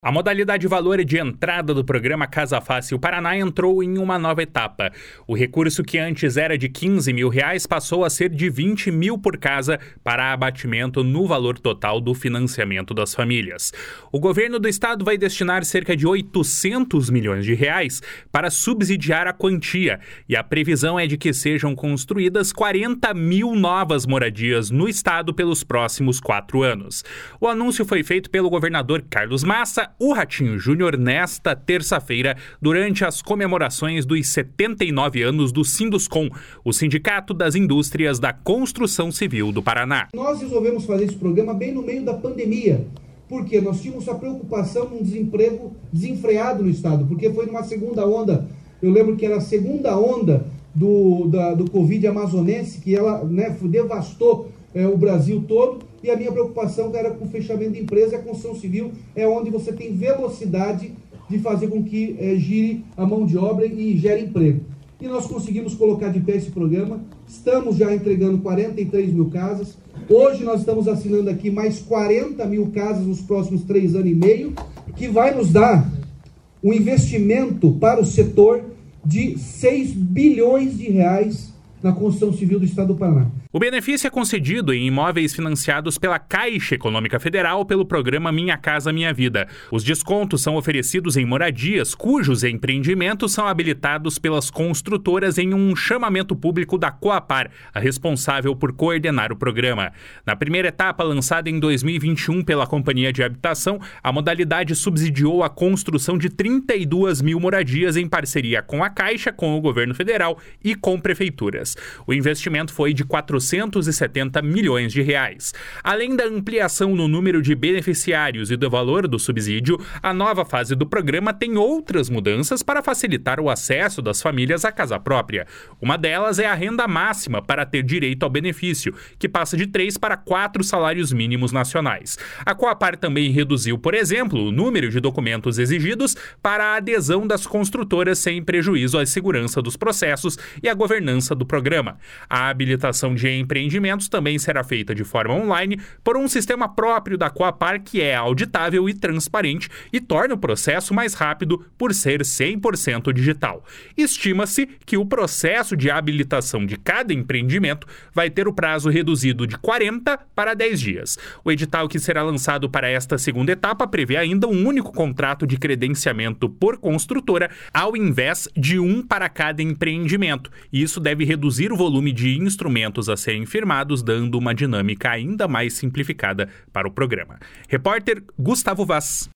A modalidade valor de entrada do programa Casa Fácil Paraná entrou em uma nova etapa. O recurso que antes era de R$15 mil passou a ser de R$20 mil por casa para abatimento no valor total do financiamento das famílias. O governo do estado vai destinar cerca de R$800 milhões para subsidiar a quantia e a previsão é de que sejam construídas 40 mil novas moradias no estado pelos próximos 4 anos. O anúncio foi feito pelo governador Carlos Massa, o Ratinho Júnior, nesta terça-feira, durante as comemorações dos 79 anos do Sinduscom, o Sindicato das Indústrias da Construção Civil do Paraná. Nós resolvemos fazer esse programa bem no meio da pandemia, porque nós tínhamos a preocupação com um desemprego desenfreado no estado, porque foi numa segunda onda, eu lembro que era a segunda onda do Covid amazonense, que ela devastou o Brasil todo, e a minha preocupação era com o fechamento de empresa. A construção civil é onde você tem velocidade de fazer com que gire a mão de obra e gere emprego. E nós conseguimos colocar de pé esse programa, estamos já entregando 43 mil casas, hoje nós estamos assinando aqui mais 40 mil casas nos próximos 3 anos e meio, que vai nos dar um investimento para o setor de R$6 bilhões na construção civil do estado do Paraná. O benefício é concedido em imóveis financiados pela Caixa Econômica Federal pelo programa Minha Casa Minha Vida. Os descontos são oferecidos em moradias cujos empreendimentos são habilitados pelas construtoras em um chamamento público da Coapar, a responsável por coordenar o programa. Na primeira etapa, lançada em 2021 pela Companhia de Habitação, a modalidade subsidiou a construção de 32 mil moradias em parceria com a Caixa, com o governo federal e com prefeituras. O investimento foi de R$470 milhões. Além da ampliação no número de beneficiários e do valor do subsídio, a nova fase do programa tem outras mudanças para facilitar o acesso das famílias à casa própria. Uma delas é a renda máxima para ter direito ao benefício, que passa de 3 para 4 salários mínimos nacionais. A Coapar também reduziu, por exemplo, o número de documentos exigidos para a adesão das construtoras sem prejuízo à segurança dos processos e à governança do programa. A habilitação de empreendimentos também será feita de forma online por um sistema próprio da Coapar que é auditável e transparente e torna o processo mais rápido por ser 100% digital. Estima-se que o processo de habilitação de cada empreendimento vai ter o prazo reduzido de 40 para 10 dias. O edital que será lançado para esta segunda etapa prevê ainda um único contrato de credenciamento por construtora, ao invés de um para cada empreendimento. E isso deve reduzir o volume de instrumentos a serem firmados, dando uma dinâmica ainda mais simplificada para o programa. Repórter Gustavo Vaz.